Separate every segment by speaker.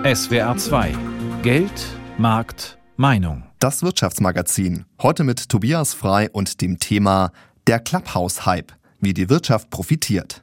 Speaker 1: SWR 2 Geld, Markt, Meinung.
Speaker 2: Das Wirtschaftsmagazin. Heute mit Tobias Frei und dem Thema der Clubhouse-Hype, wie die Wirtschaft profitiert.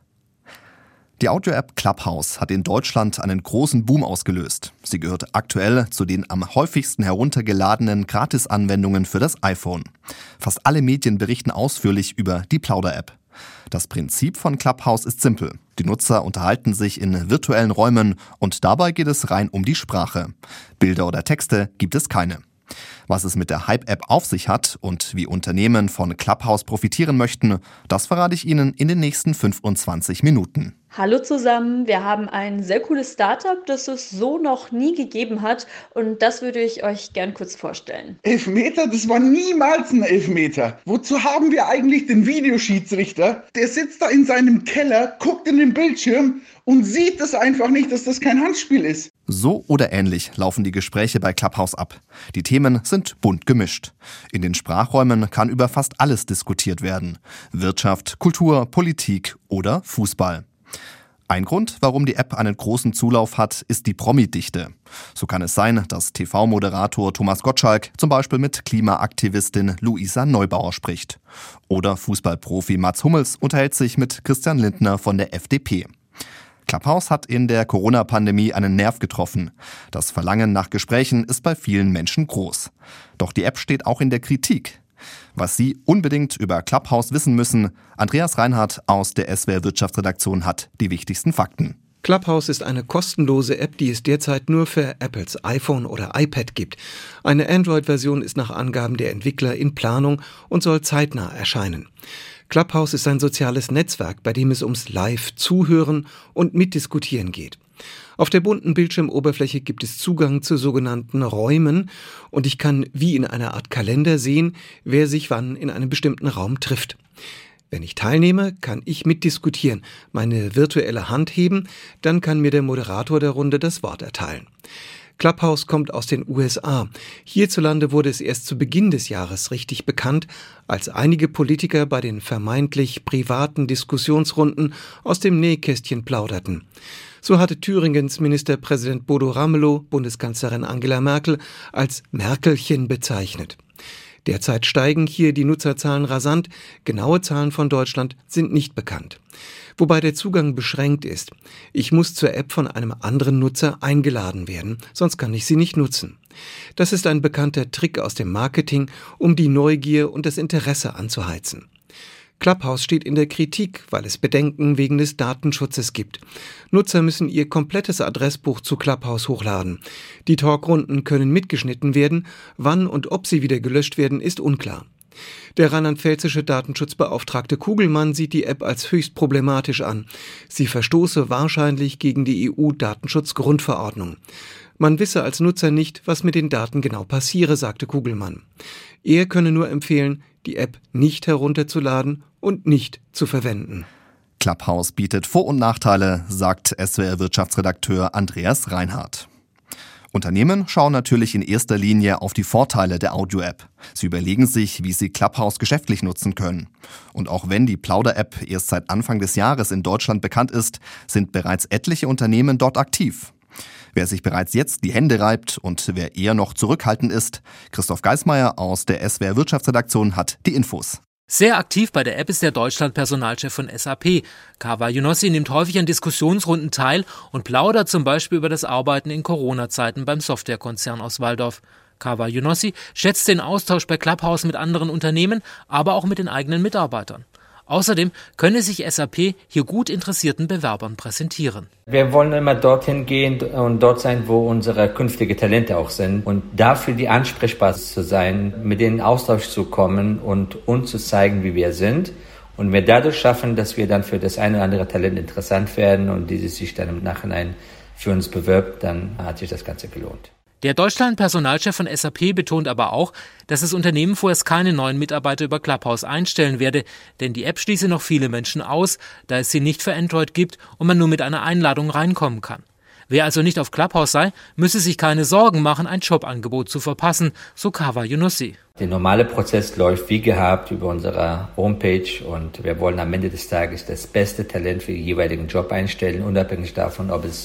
Speaker 2: Die Audio-App Clubhouse hat in Deutschland einen großen Boom ausgelöst. Sie gehört aktuell zu den am häufigsten heruntergeladenen Gratis-Anwendungen für das iPhone. Fast alle Medien berichten ausführlich über die Plauder-App. Das Prinzip von Clubhouse ist simpel. Die Nutzer unterhalten sich in virtuellen Räumen und dabei geht es rein um die Sprache. Bilder oder Texte gibt es keine. Was es mit der Hype-App auf sich hat und wie Unternehmen von Clubhouse profitieren möchten, das verrate ich Ihnen in den nächsten 25 Minuten.
Speaker 3: Hallo zusammen, wir haben ein sehr cooles Startup, das es so noch nie gegeben hat und das würde ich euch gern kurz vorstellen.
Speaker 4: Elfmeter? Das war niemals ein Elfmeter. Wozu haben wir eigentlich den Videoschiedsrichter? Der sitzt da in seinem Keller, guckt in den Bildschirm und sieht es einfach nicht, dass das kein Handspiel ist.
Speaker 2: So oder ähnlich laufen die Gespräche bei Clubhouse ab. Die Themen sind bunt gemischt. In den Sprachräumen kann über fast alles diskutiert werden. Wirtschaft, Kultur, Politik oder Fußball. Ein Grund, warum die App einen großen Zulauf hat, ist die Promi-Dichte. So kann es sein, dass TV-Moderator Thomas Gottschalk zum Beispiel mit Klimaaktivistin Luisa Neubauer spricht. Oder Fußballprofi Mats Hummels unterhält sich mit Christian Lindner von der FDP. Clubhouse hat in der Corona-Pandemie einen Nerv getroffen. Das Verlangen nach Gesprächen ist bei vielen Menschen groß. Doch die App steht auch in der Kritik. Was Sie unbedingt über Clubhouse wissen müssen, Andreas Reinhardt aus der SWR Wirtschaftsredaktion hat die wichtigsten Fakten.
Speaker 5: Clubhouse ist eine kostenlose App, die es derzeit nur für Apples iPhone oder iPad gibt. Eine Android-Version ist nach Angaben der Entwickler in Planung und soll zeitnah erscheinen. Clubhouse ist ein soziales Netzwerk, bei dem es ums Live-Zuhören und Mitdiskutieren geht. Auf der bunten Bildschirmoberfläche gibt es Zugang zu sogenannten Räumen und ich kann wie in einer Art Kalender sehen, wer sich wann in einem bestimmten Raum trifft. Wenn ich teilnehme, kann ich mitdiskutieren, meine virtuelle Hand heben, dann kann mir der Moderator der Runde das Wort erteilen. Clubhouse kommt aus den USA. Hierzulande wurde es erst zu Beginn des Jahres richtig bekannt, als einige Politiker bei den vermeintlich privaten Diskussionsrunden aus dem Nähkästchen plauderten. So hatte Thüringens Ministerpräsident Bodo Ramelow Bundeskanzlerin Angela Merkel als Merkelchen bezeichnet. Derzeit steigen hier die Nutzerzahlen rasant. Genaue Zahlen von Deutschland sind nicht bekannt. Wobei der Zugang beschränkt ist. Ich muss zur App von einem anderen Nutzer eingeladen werden, sonst kann ich sie nicht nutzen. Das ist ein bekannter Trick aus dem Marketing, um die Neugier und das Interesse anzuheizen. Clubhouse steht in der Kritik, weil es Bedenken wegen des Datenschutzes gibt. Nutzer müssen ihr komplettes Adressbuch zu Clubhouse hochladen. Die Talkrunden können mitgeschnitten werden, wann und ob sie wieder gelöscht werden, ist unklar. Der rheinland-pfälzische Datenschutzbeauftragte Kugelmann sieht die App als höchst problematisch an. Sie verstoße wahrscheinlich gegen die EU-Datenschutzgrundverordnung. Man wisse als Nutzer nicht, was mit den Daten genau passiere, sagte Kugelmann. Er könne nur empfehlen, die App nicht herunterzuladen und nicht zu verwenden.
Speaker 2: Clubhouse bietet Vor- und Nachteile, sagt SWR-Wirtschaftsredakteur Andreas Reinhardt. Unternehmen schauen natürlich in erster Linie auf die Vorteile der Audio-App. Sie überlegen sich, wie sie Clubhouse geschäftlich nutzen können. Und auch wenn die Plauder-App erst seit Anfang des Jahres in Deutschland bekannt ist, sind bereits etliche Unternehmen dort aktiv. Wer sich bereits jetzt die Hände reibt und wer eher noch zurückhaltend ist, Christoph Geismeier aus der SWR Wirtschaftsredaktion hat die Infos.
Speaker 6: Sehr aktiv bei der App ist der Deutschland-Personalchef von SAP. Kawa Younossi nimmt häufig an Diskussionsrunden teil und plaudert zum Beispiel über das Arbeiten in Corona-Zeiten beim Softwarekonzern aus Walldorf. Kawa Younossi schätzt den Austausch bei Clubhouse mit anderen Unternehmen, aber auch mit den eigenen Mitarbeitern. Außerdem könne sich SAP hier gut interessierten Bewerbern präsentieren.
Speaker 7: Wir wollen immer dorthin gehen und dort sein, wo unsere künftige Talente auch sind. Und dafür die Ansprechbasis zu sein, mit denen in Austausch zu kommen und uns zu zeigen, wie wir sind. Und wir dadurch schaffen, dass wir dann für das eine oder andere Talent interessant werden und dieses sich dann im Nachhinein für uns bewirbt, dann hat sich das Ganze gelohnt.
Speaker 6: Der Deutschland-Personalchef von SAP betont aber auch, dass das Unternehmen vorerst keine neuen Mitarbeiter über Clubhouse einstellen werde, denn die App schließe noch viele Menschen aus, da es sie nicht für Android gibt und man nur mit einer Einladung reinkommen kann. Wer also nicht auf Clubhouse sei, müsse sich keine Sorgen machen, ein Jobangebot zu verpassen, so Kawa Younossi.
Speaker 7: Der normale Prozess läuft wie gehabt über unsere Homepage und wir wollen am Ende des Tages das beste Talent für den jeweiligen Job einstellen, unabhängig davon, ob es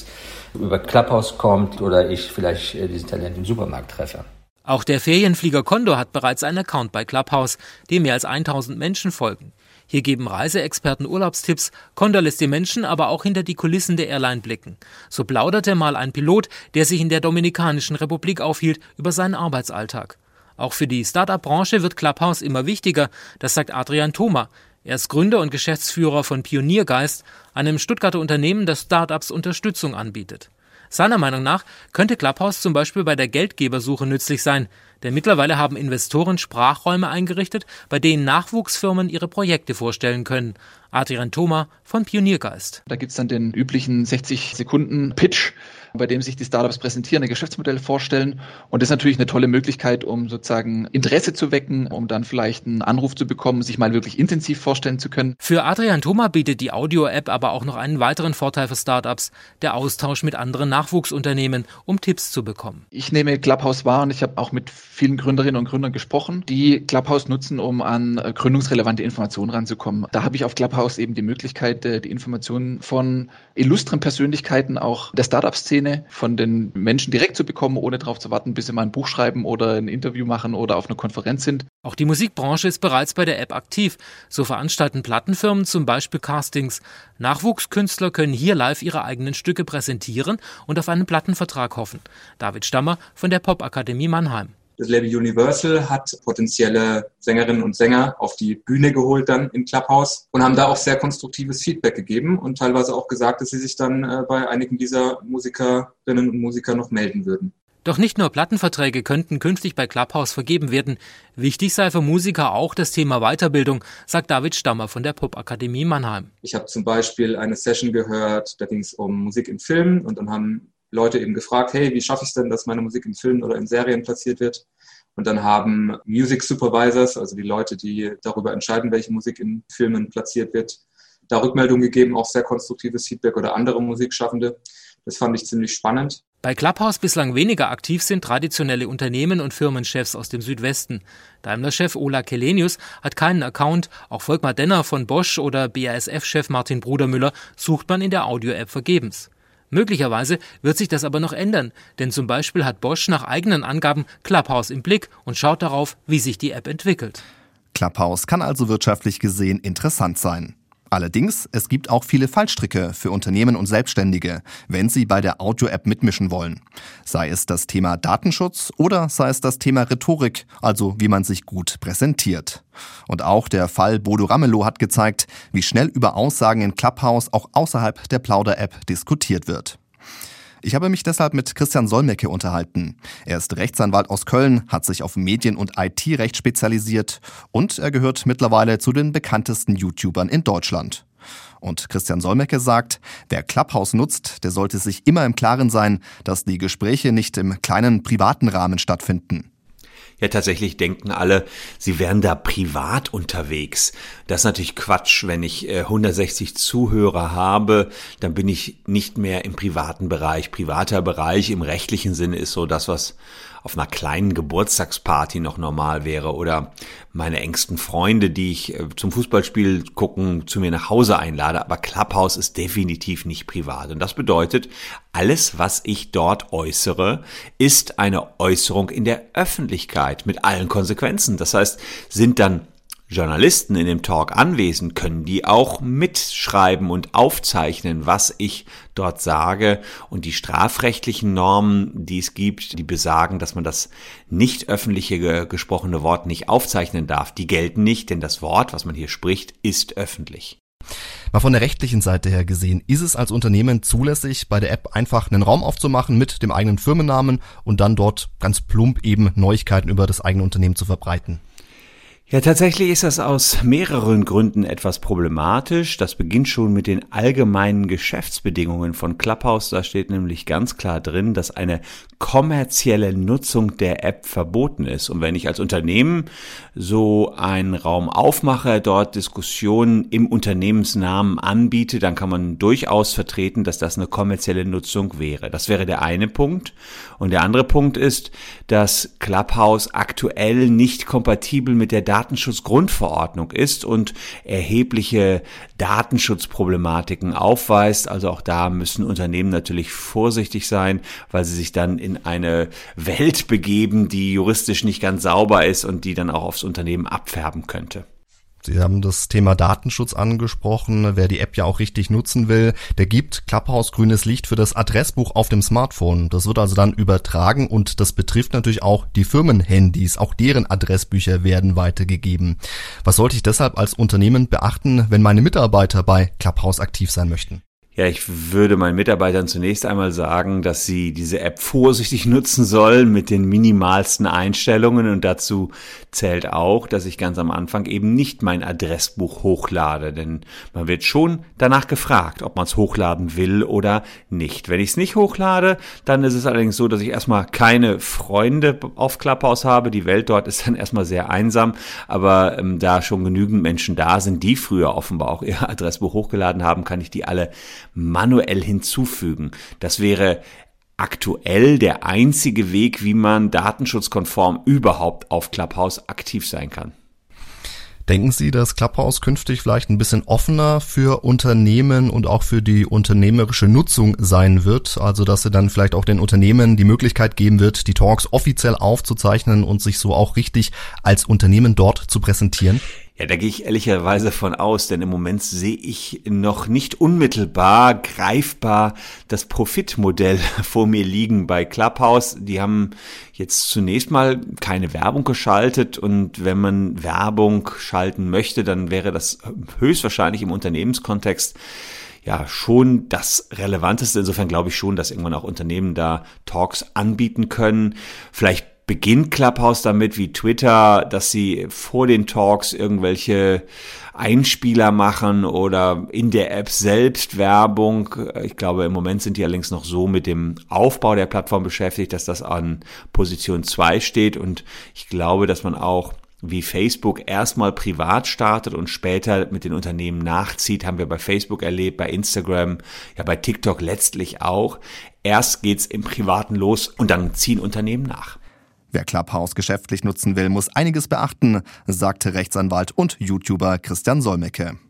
Speaker 7: über Clubhouse kommt oder ich vielleicht diesen Talent im Supermarkt treffe.
Speaker 6: Auch der Ferienflieger Condor hat bereits einen Account bei Clubhouse, dem mehr als 1000 Menschen folgen. Hier geben Reiseexperten Urlaubstipps, Condor lässt die Menschen aber auch hinter die Kulissen der Airline blicken. So plauderte mal ein Pilot, der sich in der Dominikanischen Republik aufhielt, über seinen Arbeitsalltag. Auch für die Start-up-Branche wird Clubhouse immer wichtiger, das sagt Adrian Thoma. Er ist Gründer und Geschäftsführer von Pioniergeist, einem Stuttgarter Unternehmen, das Start-ups Unterstützung anbietet. Seiner Meinung nach könnte Clubhouse zum Beispiel bei der Geldgebersuche nützlich sein, denn mittlerweile haben Investoren Sprachräume eingerichtet, bei denen Nachwuchsfirmen ihre Projekte vorstellen können. Adrian Thoma von Pioniergeist.
Speaker 8: Da gibt es dann den üblichen 60-Sekunden-Pitch, bei dem sich die Startups präsentieren, ein Geschäftsmodell vorstellen. Und das ist natürlich eine tolle Möglichkeit, um sozusagen Interesse zu wecken, um dann vielleicht einen Anruf zu bekommen, sich mal wirklich intensiv vorstellen zu können.
Speaker 6: Für Adrian Thoma bietet die Audio-App aber auch noch einen weiteren Vorteil für Startups, der Austausch mit anderen Nachwuchsunternehmen, um Tipps zu bekommen.
Speaker 8: Ich nehme Clubhouse wahr und ich habe auch mit vielen Gründerinnen und Gründern gesprochen, die Clubhouse nutzen, um an gründungsrelevante Informationen ranzukommen. Da habe ich auf Clubhouse eben die Möglichkeit, die Informationen von illustren Persönlichkeiten auch der Startup-Szene von den Menschen direkt zu bekommen, ohne darauf zu warten, bis sie mal ein Buch schreiben oder ein Interview machen oder auf einer Konferenz sind.
Speaker 6: Auch die Musikbranche ist bereits bei der App aktiv. So veranstalten Plattenfirmen zum Beispiel Castings. Nachwuchskünstler können hier live ihre eigenen Stücke präsentieren und auf einen Plattenvertrag hoffen. David Stammer von der Popakademie Mannheim.
Speaker 9: Das Label Universal hat potenzielle Sängerinnen und Sänger auf die Bühne geholt dann in Clubhouse und haben da auch sehr konstruktives Feedback gegeben und teilweise auch gesagt, dass sie sich dann bei einigen dieser Musikerinnen und Musiker noch melden würden.
Speaker 6: Doch nicht nur Plattenverträge könnten künftig bei Clubhouse vergeben werden. Wichtig sei für Musiker auch das Thema Weiterbildung, sagt David Stammer von der Popakademie Mannheim.
Speaker 9: Ich habe zum Beispiel eine Session gehört, da ging es um Musik in Filmen und dann haben Leute eben gefragt, hey, wie schaffe ich es denn, dass meine Musik in Filmen oder in Serien platziert wird? Und dann haben Music Supervisors, also die Leute, die darüber entscheiden, welche Musik in Filmen platziert wird, da Rückmeldungen gegeben, auch sehr konstruktives Feedback oder andere Musikschaffende. Das fand ich ziemlich spannend.
Speaker 6: Bei Clubhouse bislang weniger aktiv sind traditionelle Unternehmen und Firmenchefs aus dem Südwesten. Daimler-Chef Ola Källenius hat keinen Account, auch Volkmar Denner von Bosch oder BASF-Chef Martin Brudermüller sucht man in der Audio-App vergebens. Möglicherweise wird sich das aber noch ändern, denn zum Beispiel hat Bosch nach eigenen Angaben Clubhouse im Blick und schaut darauf, wie sich die App entwickelt.
Speaker 2: Clubhouse kann also wirtschaftlich gesehen interessant sein. Allerdings, es gibt auch viele Fallstricke für Unternehmen und Selbstständige, wenn sie bei der Audio-App mitmischen wollen. Sei es das Thema Datenschutz oder sei es das Thema Rhetorik, also wie man sich gut präsentiert. Und auch der Fall Bodo Ramelow hat gezeigt, wie schnell über Aussagen in Clubhouse auch außerhalb der Plauder-App diskutiert wird. Ich habe mich deshalb mit Christian Solmecke unterhalten. Er ist Rechtsanwalt aus Köln, hat sich auf Medien- und IT-Recht spezialisiert und er gehört mittlerweile zu den bekanntesten YouTubern in Deutschland. Und Christian Solmecke sagt, wer Clubhouse nutzt, der sollte sich immer im Klaren sein, dass die Gespräche nicht im kleinen privaten Rahmen stattfinden.
Speaker 10: Ja, tatsächlich denken alle, sie wären da privat unterwegs. Das ist natürlich Quatsch. Wenn ich 160 Zuhörer habe, dann bin ich nicht mehr im privaten Bereich. Privater Bereich im rechtlichen Sinne ist so das, was auf einer kleinen Geburtstagsparty noch normal wäre oder meine engsten Freunde, die ich zum Fußballspiel gucken, zu mir nach Hause einlade. Aber Clubhouse ist definitiv nicht privat. Und das bedeutet, alles, was ich dort äußere, ist eine Äußerung in der Öffentlichkeit mit allen Konsequenzen. Das heißt, sind dann Journalisten in dem Talk anwesend, können die auch mitschreiben und aufzeichnen, was ich dort sage. Und die strafrechtlichen Normen, die es gibt, die besagen, dass man das nicht öffentliche gesprochene Wort nicht aufzeichnen darf, die gelten nicht, denn das Wort, was man hier spricht, ist öffentlich.
Speaker 2: Mal von der rechtlichen Seite her gesehen, ist es als Unternehmen zulässig, bei der App einfach einen Raum aufzumachen mit dem eigenen Firmennamen und dann dort ganz plump eben Neuigkeiten über das eigene Unternehmen zu verbreiten?
Speaker 10: Ja, tatsächlich ist das aus mehreren Gründen etwas problematisch. Das beginnt schon mit den allgemeinen Geschäftsbedingungen von Clubhouse. Da steht nämlich ganz klar drin, dass eine kommerzielle Nutzung der App verboten ist. Und wenn ich als Unternehmen so einen Raum aufmache, dort Diskussionen im Unternehmensnamen anbiete, dann kann man durchaus vertreten, dass das eine kommerzielle Nutzung wäre. Das wäre der eine Punkt. Und der andere Punkt ist, dass Clubhouse aktuell nicht kompatibel mit der Datenschutzgrundverordnung ist und erhebliche Datenschutzproblematiken aufweist. Also auch da müssen Unternehmen natürlich vorsichtig sein, weil sie sich dann in eine Welt begeben, die juristisch nicht ganz sauber ist und die dann auch aufs Unternehmen abfärben könnte.
Speaker 2: Sie haben das Thema Datenschutz angesprochen. Wer die App ja auch richtig nutzen will, der gibt Clubhouse grünes Licht für das Adressbuch auf dem Smartphone. Das wird also dann übertragen und das betrifft natürlich auch die Firmenhandys. Auch deren Adressbücher werden weitergegeben. Was sollte ich deshalb als Unternehmen beachten, wenn meine Mitarbeiter bei Clubhouse aktiv sein möchten?
Speaker 10: Ja, ich würde meinen Mitarbeitern zunächst einmal sagen, dass sie diese App vorsichtig nutzen sollen mit den minimalsten Einstellungen und dazu zählt auch, dass ich ganz am Anfang eben nicht mein Adressbuch hochlade, denn man wird schon danach gefragt, ob man es hochladen will oder nicht. Wenn ich es nicht hochlade, dann ist es allerdings so, dass ich erstmal keine Freunde auf Clubhouse habe. Die Welt dort ist dann erstmal sehr einsam, aber da schon genügend Menschen da sind, die früher offenbar auch ihr Adressbuch hochgeladen haben, kann ich die alle manuell hinzufügen. Das wäre aktuell der einzige Weg, wie man datenschutzkonform überhaupt auf Clubhouse aktiv sein kann.
Speaker 2: Denken Sie, dass Clubhouse künftig vielleicht ein bisschen offener für Unternehmen und auch für die unternehmerische Nutzung sein wird? Also, dass sie dann vielleicht auch den Unternehmen die Möglichkeit geben wird, die Talks offiziell aufzuzeichnen und sich so auch richtig als Unternehmen dort zu präsentieren?
Speaker 10: Ja, da gehe ich ehrlicherweise von aus, denn im Moment sehe ich noch nicht unmittelbar greifbar das Profitmodell vor mir liegen bei Clubhouse. Die haben jetzt zunächst mal keine Werbung geschaltet und wenn man Werbung schalten möchte, dann wäre das höchstwahrscheinlich im Unternehmenskontext ja schon das Relevanteste. Insofern glaube ich schon, dass irgendwann auch Unternehmen da Talks anbieten können. Vielleicht beginnt Clubhouse damit wie Twitter, dass sie vor den Talks irgendwelche Einspieler machen oder in der App selbst Werbung. Ich glaube, im Moment sind die allerdings noch so mit dem Aufbau der Plattform beschäftigt, dass das an Position 2 steht und ich glaube, dass man auch wie Facebook erstmal privat startet und später mit den Unternehmen nachzieht, haben wir bei Facebook erlebt, bei Instagram, ja bei TikTok letztlich auch. Erst geht's im Privaten los und dann ziehen Unternehmen nach.
Speaker 2: Wer Clubhouse geschäftlich nutzen will, muss einiges beachten, sagte Rechtsanwalt und YouTuber Christian Solmecke.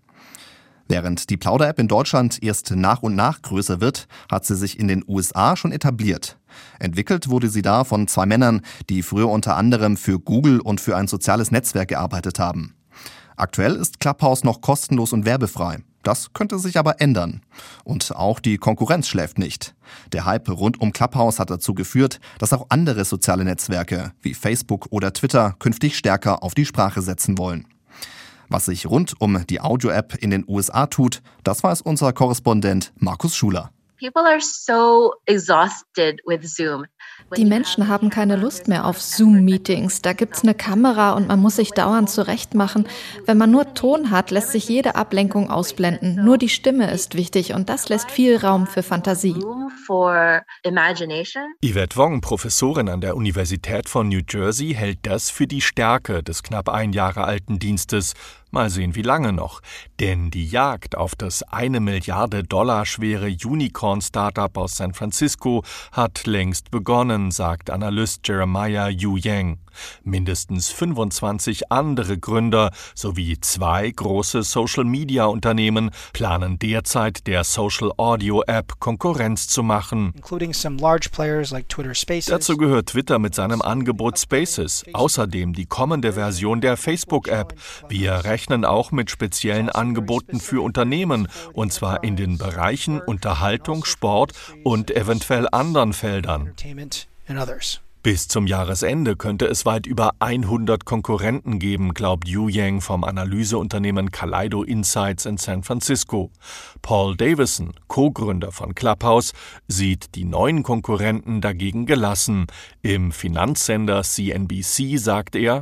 Speaker 2: Während die Plauder-App in Deutschland erst nach und nach größer wird, hat sie sich in den USA schon etabliert. Entwickelt wurde sie da von 2 Männern, die früher unter anderem für Google und für ein soziales Netzwerk gearbeitet haben. Aktuell ist Clubhouse noch kostenlos und werbefrei. Das könnte sich aber ändern. Und auch die Konkurrenz schläft nicht. Der Hype rund um Clubhouse hat dazu geführt, dass auch andere soziale Netzwerke wie Facebook oder Twitter künftig stärker auf die Sprache setzen wollen. Was sich rund um die Audio-App in den USA tut, das weiß unser Korrespondent Markus Schuler.
Speaker 11: Die Menschen haben keine Lust mehr auf Zoom-Meetings. Da gibt's eine Kamera und man muss sich dauernd zurechtmachen. Wenn man nur Ton hat, lässt sich jede Ablenkung ausblenden. Nur die Stimme ist wichtig und das lässt viel Raum für Fantasie.
Speaker 12: Yvette Wong, Professorin an der Universität von New Jersey, hält das für die Stärke des knapp 1 Jahre alten Dienstes. Mal sehen, wie lange noch. Denn die Jagd auf das $1 Milliarde schwere Unicorn-Startup aus San Francisco hat längst begonnen, sagt Analyst Jeremiah Yu Yang. Mindestens 25 andere Gründer sowie 2 große Social-Media-Unternehmen planen derzeit der Social-Audio-App Konkurrenz zu machen. Dazu gehört Twitter mit seinem Angebot Spaces, außerdem die kommende Version der Facebook-App. Wir rechnen auch mit speziellen Angeboten für Unternehmen, und zwar in den Bereichen Unterhaltung, Sport und eventuell anderen Feldern. Bis zum Jahresende könnte es weit über 100 Konkurrenten geben, glaubt Yu Yang vom Analyseunternehmen Kaleido Insights in San Francisco. Paul Davison, Co-Gründer von Clubhouse, sieht die neuen Konkurrenten dagegen gelassen. Im Finanzsender CNBC sagt er: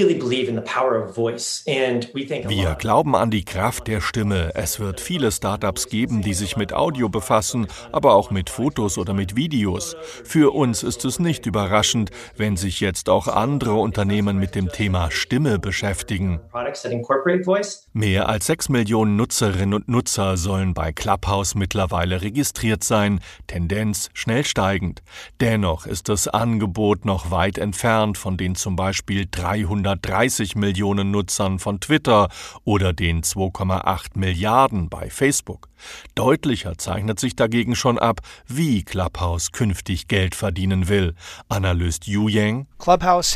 Speaker 12: Wir glauben an die Kraft der Stimme. Es wird viele Startups geben, die sich mit Audio befassen, aber auch mit Fotos oder mit Videos. Für uns ist es nicht überraschend, überraschend, wenn sich jetzt auch andere Unternehmen mit dem Thema Stimme beschäftigen. Mehr als 6 Millionen Nutzerinnen und Nutzer sollen bei Clubhouse mittlerweile registriert sein, Tendenz schnell steigend. Dennoch ist das Angebot noch weit entfernt von den zum Beispiel 330 Millionen Nutzern von Twitter oder den 2,8 Milliarden bei Facebook. Deutlicher zeichnet sich dagegen schon ab, wie Clubhouse künftig Geld verdienen will. Analyst Yu Yang:
Speaker 13: Clubhouse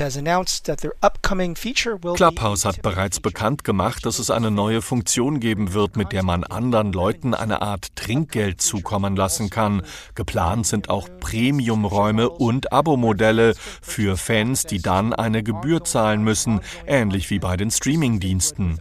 Speaker 12: hat bereits bekannt gemacht, dass es eine neue Funktion geben wird, mit der man anderen Leuten eine Art Trinkgeld zukommen lassen kann. Geplant sind auch Premium-Räume und Abo-Modelle für Fans, die dann eine Gebühr zahlen müssen, ähnlich wie bei den Streaming-Diensten.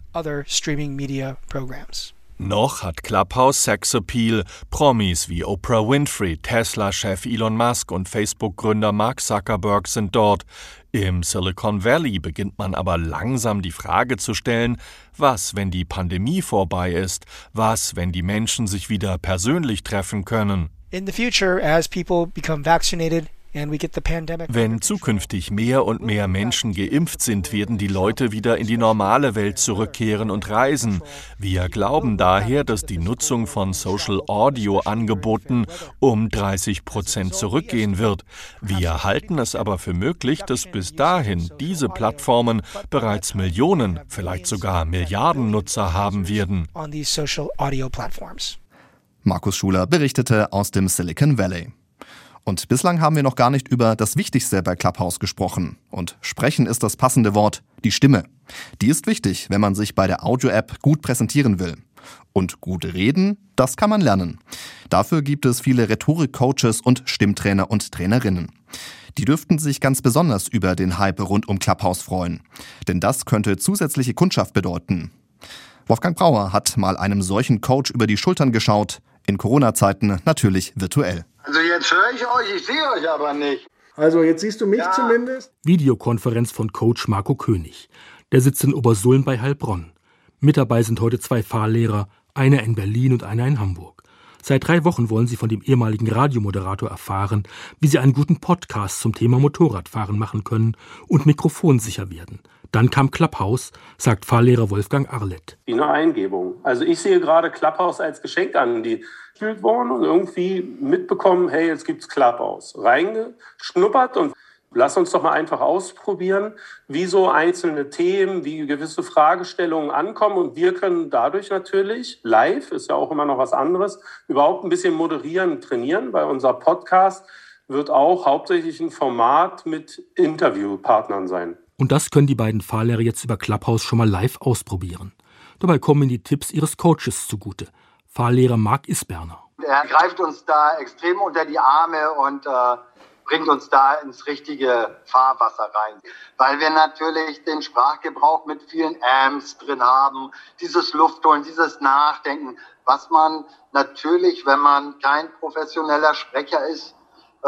Speaker 12: Noch hat Clubhouse Sexappeal. Promis wie Oprah Winfrey, Tesla-Chef Elon Musk und Facebook-Gründer Mark Zuckerberg sind dort. Im Silicon Valley beginnt man aber langsam die Frage zu stellen, was, wenn die Pandemie vorbei ist? Was, wenn die Menschen sich wieder persönlich treffen können?
Speaker 13: In the future, as people become vaccinated,
Speaker 12: wenn zukünftig mehr und mehr Menschen geimpft sind, werden die Leute wieder in die normale Welt zurückkehren und reisen. Wir glauben daher, dass die Nutzung von Social-Audio-Angeboten um 30% zurückgehen wird. Wir halten es aber für möglich, dass bis dahin diese Plattformen bereits Millionen, vielleicht sogar Milliarden Nutzer haben werden.
Speaker 2: Markus Schuler berichtete aus dem Silicon Valley. Und bislang haben wir noch gar nicht über das Wichtigste bei Clubhouse gesprochen. Und sprechen ist das passende Wort, die Stimme. Die ist wichtig, wenn man sich bei der Audio-App gut präsentieren will. Und gut reden, das kann man lernen. Dafür gibt es viele Rhetorik-Coaches und Stimmtrainer und Trainerinnen. Die dürften sich ganz besonders über den Hype rund um Clubhouse freuen. Denn das könnte zusätzliche Kundschaft bedeuten. Wolfgang Brauer hat mal einem solchen Coach über die Schultern geschaut. In Corona-Zeiten natürlich virtuell.
Speaker 14: Also jetzt höre ich euch, ich sehe euch aber nicht.
Speaker 15: Also jetzt siehst du mich zumindest?
Speaker 16: Videokonferenz von Coach Marco König. Der sitzt in Obersullen bei Heilbronn. Mit dabei sind heute 2 Fahrlehrer, einer in Berlin und einer in Hamburg. Seit 3 Wochen wollen sie von dem ehemaligen Radiomoderator erfahren, wie sie einen guten Podcast zum Thema Motorradfahren machen können und mikrofonsicher werden. Dann kam Clubhouse, sagt Fahrlehrer Wolfgang Arlett.
Speaker 17: Wie eine Eingebung. Also ich sehe gerade Clubhouse als Geschenk an, die gespielt worden und irgendwie mitbekommen, hey, jetzt gibt's Clubhouse. Reingeschnuppert und lass uns doch mal einfach ausprobieren, wie so einzelne Themen, wie gewisse Fragestellungen ankommen. Und wir können dadurch natürlich, live, ist ja auch immer noch was anderes, überhaupt ein bisschen moderieren, trainieren, weil unser Podcast wird auch hauptsächlich ein Format mit Interviewpartnern sein.
Speaker 16: Und das können die beiden Fahrlehrer jetzt über Clubhouse schon mal live ausprobieren. Dabei kommen ihnen die Tipps ihres Coaches zugute. Fahrlehrer Marc Isberner.
Speaker 14: Er greift uns da extrem unter die Arme und bringt uns da ins richtige Fahrwasser rein. Weil wir natürlich den Sprachgebrauch mit vielen Amps drin haben, dieses Luftholen, dieses Nachdenken, was man natürlich, wenn man kein professioneller Sprecher ist,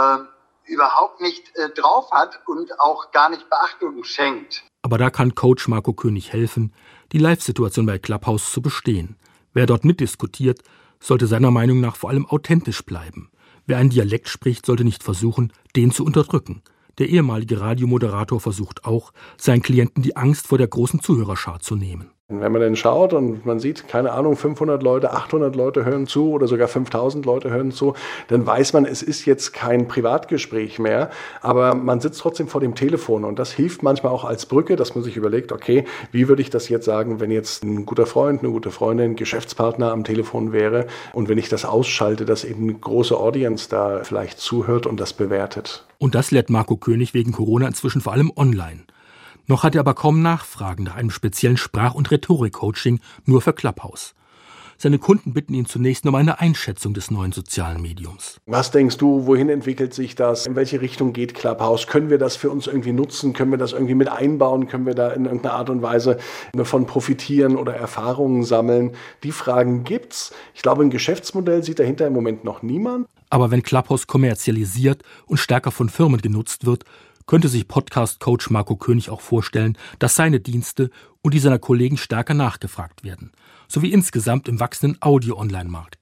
Speaker 14: überhaupt nicht drauf hat und auch gar nicht Beachtung schenkt.
Speaker 16: Aber da kann Coach Marco König helfen, die Live-Situation bei Clubhouse zu bestehen. Wer dort mitdiskutiert, sollte seiner Meinung nach vor allem authentisch bleiben. Wer einen Dialekt spricht, sollte nicht versuchen, den zu unterdrücken. Der ehemalige Radiomoderator versucht auch, seinen Klienten die Angst vor der großen Zuhörerschar zu nehmen.
Speaker 15: Wenn man dann schaut und man sieht, keine Ahnung, 500 Leute, 800 Leute hören zu oder sogar 5000 Leute hören zu, dann weiß man, es ist jetzt kein Privatgespräch mehr, aber man sitzt trotzdem vor dem Telefon und das hilft manchmal auch als Brücke, dass man sich überlegt, okay, wie würde ich das jetzt sagen, wenn jetzt ein guter Freund, eine gute Freundin, Geschäftspartner am Telefon wäre und wenn ich das ausschalte, dass eben eine große Audience da vielleicht zuhört und das bewertet.
Speaker 16: Und das lehrt Marco König wegen Corona inzwischen vor allem online. Noch hat er aber kaum Nachfragen nach einem speziellen Sprach- und Rhetorik-Coaching nur für Clubhouse. Seine Kunden bitten ihn zunächst um eine Einschätzung des neuen sozialen Mediums.
Speaker 15: Was denkst du, wohin entwickelt sich das? In welche Richtung geht Clubhouse? Können wir das für uns irgendwie nutzen? Können wir das irgendwie mit einbauen? Können wir da in irgendeiner Art und Weise davon profitieren oder Erfahrungen sammeln? Die Fragen gibt's. Ich glaube, ein Geschäftsmodell sieht dahinter im Moment noch niemand.
Speaker 16: Aber wenn Clubhouse kommerzialisiert und stärker von Firmen genutzt wird, könnte sich Podcast-Coach Marco König auch vorstellen, dass seine Dienste und die seiner Kollegen stärker nachgefragt werden, sowie insgesamt im wachsenden Audio-Online-Markt.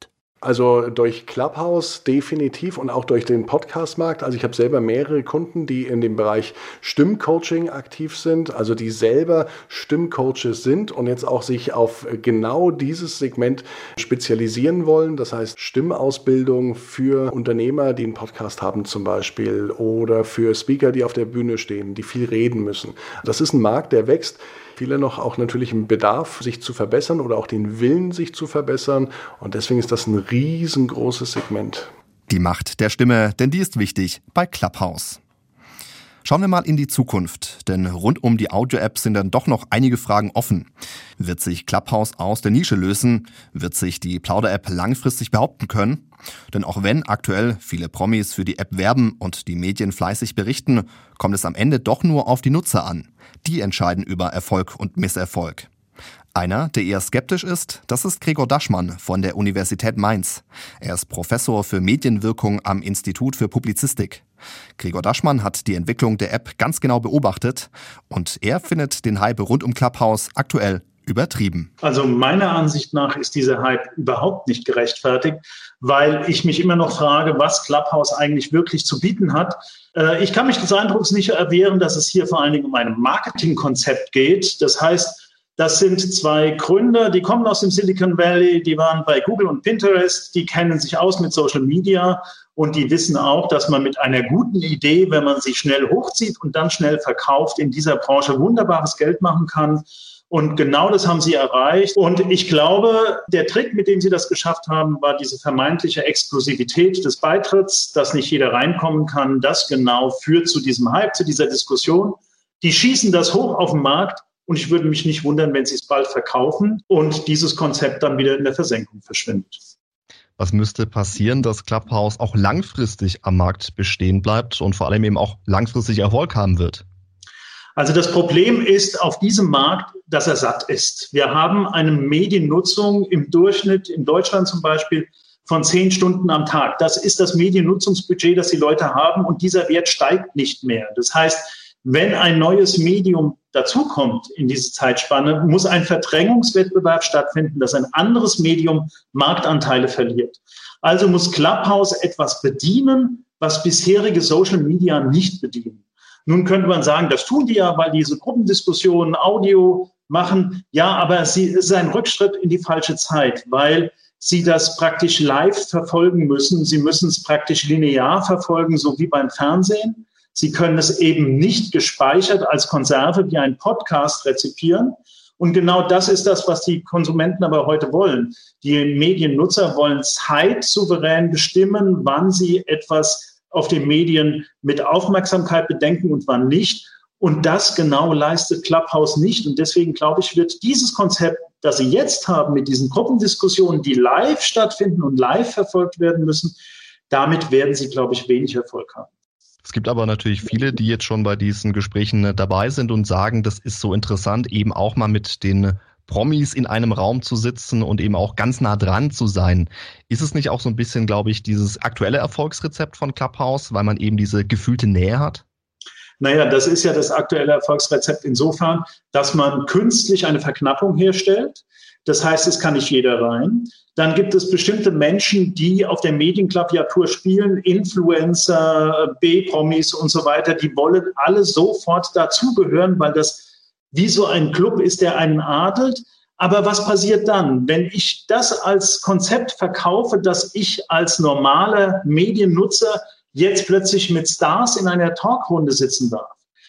Speaker 15: Also durch Clubhouse definitiv und auch durch den Podcast-Markt. Also ich habe selber mehrere Kunden, die in dem Bereich Stimmcoaching aktiv sind, also die selber Stimmcoaches sind und jetzt auch sich auf genau dieses Segment spezialisieren wollen. Das heißt Stimmausbildung für Unternehmer, die einen Podcast haben zum Beispiel, oder für Speaker, die auf der Bühne stehen, die viel reden müssen. Das ist ein Markt, der wächst. Viele noch auch natürlich im Bedarf, sich zu verbessern oder auch den Willen, sich zu verbessern. Und deswegen ist das ein riesengroßes Segment.
Speaker 2: Die Macht der Stimme, denn die ist wichtig bei Clubhouse. Schauen wir mal in die Zukunft, denn rund um die Audio-App sind dann doch noch einige Fragen offen. Wird sich Clubhouse aus der Nische lösen? Wird sich die Plauder-App langfristig behaupten können? Denn auch wenn aktuell viele Promis für die App werben und die Medien fleißig berichten, kommt es am Ende doch nur auf die Nutzer an. Die entscheiden über Erfolg und Misserfolg. Einer, der eher skeptisch ist, das ist Gregor Daschmann von der Universität Mainz. Er ist Professor für Medienwirkung am Institut für Publizistik. Gregor Daschmann hat die Entwicklung der App ganz genau beobachtet und er findet den Hype rund um Clubhouse aktuell übertrieben.
Speaker 18: Also meiner Ansicht nach ist dieser Hype überhaupt nicht gerechtfertigt, weil ich mich immer noch frage, was Clubhouse eigentlich wirklich zu bieten hat. Ich kann mich des Eindrucks nicht erwehren, dass es hier vor allen Dingen um ein Marketingkonzept geht. Das heißt, das sind zwei Gründer, die kommen aus dem Silicon Valley, die waren bei Google und Pinterest, die kennen sich aus mit Social Media und die wissen auch, dass man mit einer guten Idee, wenn man sie schnell hochzieht und dann schnell verkauft, in dieser Branche wunderbares Geld machen kann. Und genau das haben sie erreicht. Und ich glaube, der Trick, mit dem sie das geschafft haben, war diese vermeintliche Exklusivität des Beitritts, dass nicht jeder reinkommen kann. Das genau führt zu diesem Hype, zu dieser Diskussion. Die schießen das hoch auf den Markt. Und ich würde mich nicht wundern, wenn sie es bald verkaufen und dieses Konzept dann wieder in der Versenkung verschwindet.
Speaker 2: Was müsste passieren, dass Clubhouse auch langfristig am Markt bestehen bleibt und vor allem eben auch langfristig Erfolg haben wird?
Speaker 18: Also das Problem ist auf diesem Markt, dass er satt ist. Wir haben eine Mediennutzung im Durchschnitt in Deutschland zum Beispiel von 10 Stunden am Tag. Das ist das Mediennutzungsbudget, das die Leute haben und dieser Wert steigt nicht mehr. Das heißt, wenn ein neues Medium dazukommt in diese Zeitspanne, muss ein Verdrängungswettbewerb stattfinden, dass ein anderes Medium Marktanteile verliert. Also muss Clubhouse etwas bedienen, was bisherige Social Media nicht bedienen. Nun könnte man sagen, das tun die ja, weil diese Gruppendiskussionen Audio machen. Ja, aber es ist ein Rückschritt in die falsche Zeit, weil sie das praktisch live verfolgen müssen. Sie müssen es praktisch linear verfolgen, so wie beim Fernsehen. Sie können es eben nicht gespeichert als Konserve wie ein Podcast rezipieren. Und genau das ist das, was die Konsumenten aber heute wollen. Die Mediennutzer wollen zeitsouverän bestimmen, wann sie etwas auf den Medien mit Aufmerksamkeit bedenken und wann nicht. Und das genau leistet Clubhouse nicht. Und deswegen, glaube ich, wird dieses Konzept, das Sie jetzt haben mit diesen Gruppendiskussionen, die live stattfinden und live verfolgt werden müssen, damit werden Sie, glaube ich, wenig Erfolg haben.
Speaker 2: Es gibt aber natürlich viele, die jetzt schon bei diesen Gesprächen dabei sind und sagen, das ist so interessant, eben auch mal mit den Promis in einem Raum zu sitzen und eben auch ganz nah dran zu sein. Ist es nicht auch so ein bisschen, glaube ich, dieses aktuelle Erfolgsrezept von Clubhouse, weil man eben diese gefühlte Nähe hat?
Speaker 18: Naja, das ist ja das aktuelle Erfolgsrezept insofern, dass man künstlich eine Verknappung herstellt. Das heißt, es kann nicht jeder rein. Dann gibt es bestimmte Menschen, die auf der Medienklaviatur spielen, Influencer, B-Promis und so weiter. Die wollen alle sofort dazugehören, weil das wie so ein Club ist, der einen adelt. Aber was passiert dann, wenn ich das als Konzept verkaufe, dass ich als normaler Mediennutzer jetzt plötzlich mit Stars in einer Talkrunde sitzen darf?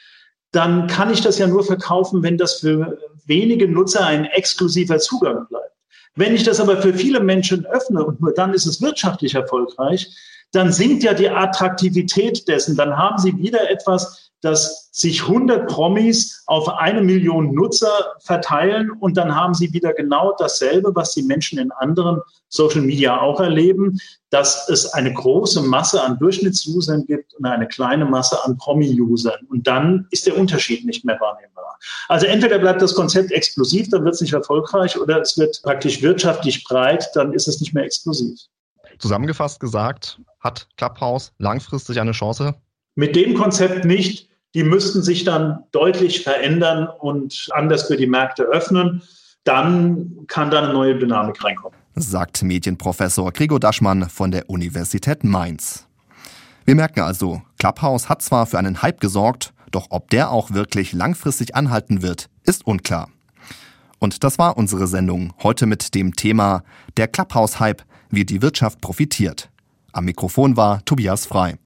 Speaker 18: Dann kann ich das ja nur verkaufen, wenn das für wenige Nutzer ein exklusiver Zugang bleibt. Wenn ich das aber für viele Menschen öffne und nur dann ist es wirtschaftlich erfolgreich, dann sinkt ja die Attraktivität dessen. Dann haben Sie wieder etwas, dass sich 100 Promis auf 1 Million Nutzer verteilen und dann haben Sie wieder genau dasselbe, was die Menschen in anderen Social Media auch erleben, dass es eine große Masse an Durchschnittsusern gibt und eine kleine Masse an Promi-Usern. Und dann ist der Unterschied nicht mehr wahrnehmbar. Also entweder bleibt das Konzept exklusiv, dann wird es nicht erfolgreich, oder es wird praktisch wirtschaftlich breit, dann ist es nicht mehr exklusiv.
Speaker 2: Zusammengefasst gesagt, hat Clubhouse langfristig eine Chance?
Speaker 18: Mit dem Konzept nicht. Die müssten sich dann deutlich verändern und anders für die Märkte öffnen. Dann kann da eine neue Dynamik reinkommen.
Speaker 2: sagt Medienprofessor Gregor Daschmann von der Universität Mainz. Wir merken also, Clubhouse hat zwar für einen Hype gesorgt, doch ob der auch wirklich langfristig anhalten wird, ist unklar. Und das war unsere Sendung heute mit dem Thema Der Clubhouse-Hype, wie die Wirtschaft profitiert. Am Mikrofon war Tobias Frei.